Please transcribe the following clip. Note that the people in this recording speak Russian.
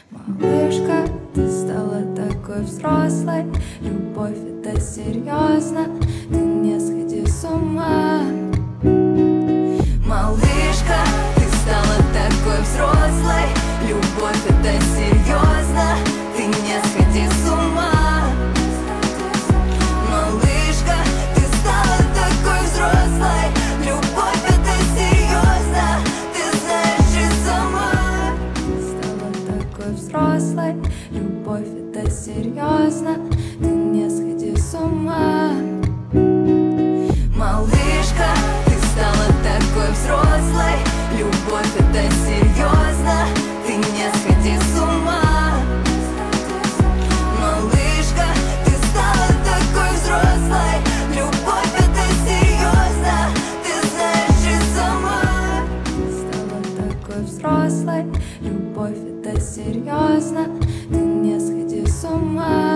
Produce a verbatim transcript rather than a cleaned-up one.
Малышка, ты стала такой взрослой. Любовь это серьезно, ты не сходи с ума. Малышка, ты стала такой взрослой. Любовь это серьезно, ты не сходи с ума. Малышка, ты стала такой взрослой. Любовь это серьезно, ты знаешь и сама. Ты стала такой взрослой. Любовь это серьезно, ты не сходи с ума. Малышка, ты стала такой взрослой. Любовь это серьезно, ты не сходи с ума. Малышка, ты стала такой взрослой. Любовь это серьезно, ты знаешь и сама. Ты стала такой взрослой. Любовь это серьезно, ты не сходи с ума.